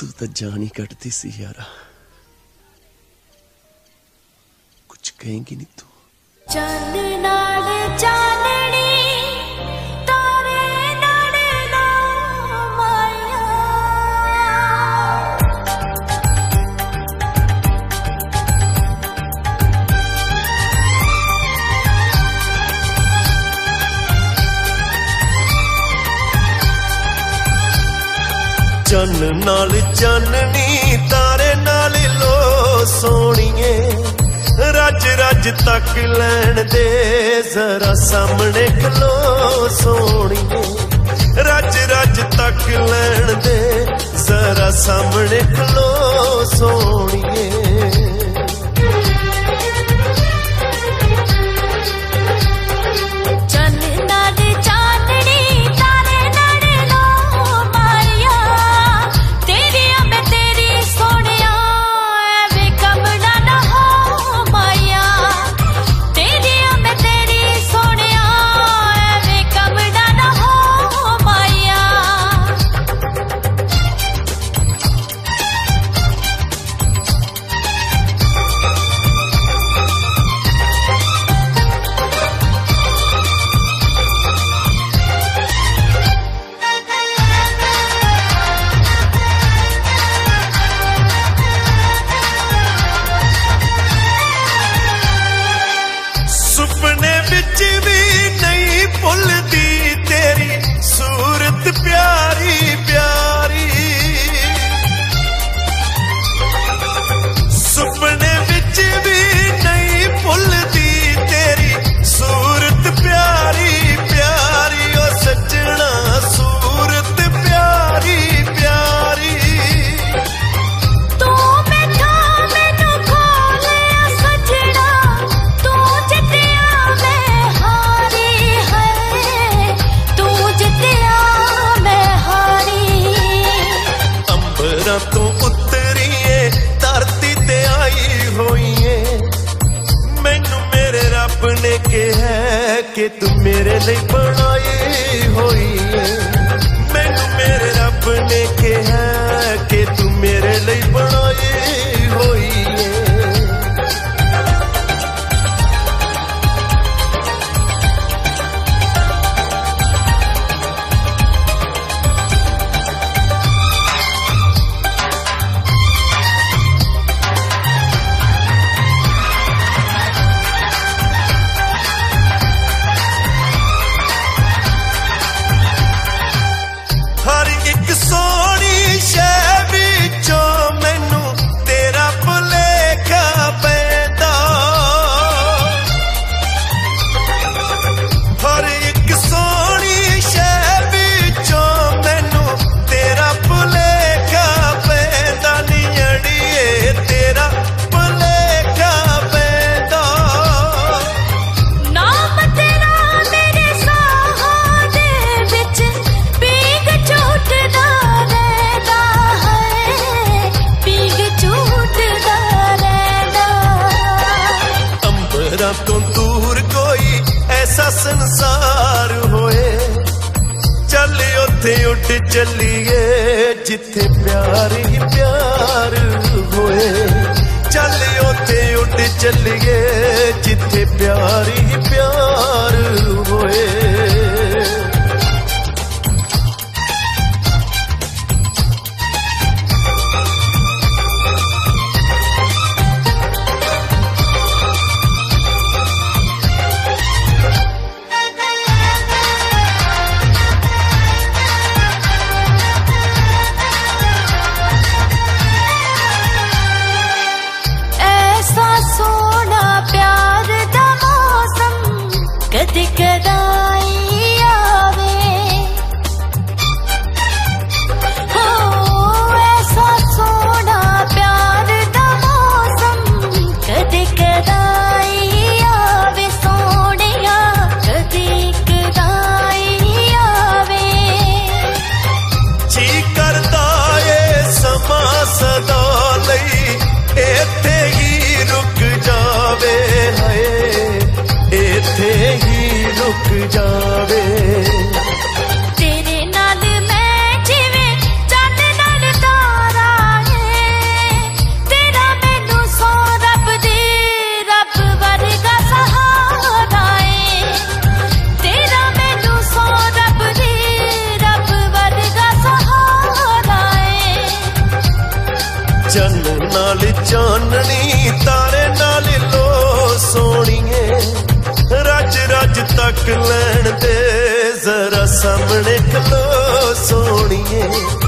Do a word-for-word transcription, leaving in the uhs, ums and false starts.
तू तो जान ही कटती सी यारा, कुछ कहेंगी नहीं तू। चंद नाल चांदनी तारे नाल ला माया, चन नाल चाननी तारे नाल लो सोनिए, रज रज तक लैन दे जरा सामने खलो सोनिए, रज रज तक लैन दे जरा सामने खलो सोनिए। सुपने बिच भी नहीं भुलदी तेरी सूरत प्यारी प्यारी, सुपने बिच भी नहीं भुलदी तेरी सूरत प्यारी प्यारी, ओ सजना सूरत प्यारी प्यारी। तू उतरीए धरती ते आई होईए, मैनू मेरे रब ने कहा कि तू मेरे लिए बनाई होईए, मैनू मेरे रब ने कहा कि तू मेरे लिए बनाई होईए। हर एक सोनी शै विचों मैनू तेरा भुलेखा पैंदा, हर एक सोनी शै विचों मैनू तेरा भुलेखा पैंदा, नी अड़िए तेरा भुलेखा पैंदा। नाम तेरा मेरे साहां दे विच पीग झूठदा रहंदा है, पीग झूठदा रहंदा। अंबरां तो दूर कोई ऐसा संसार होए, चल उथे उठ चलिए जिथे प्यार ही प्यार होए, चल उथे उठ चलिए जिथे प्यार ही प्यार होए। ऐसा सोना प्यार दा मौसम कदी कदाई तक लैन दे जरा सामने खलो सोनिए।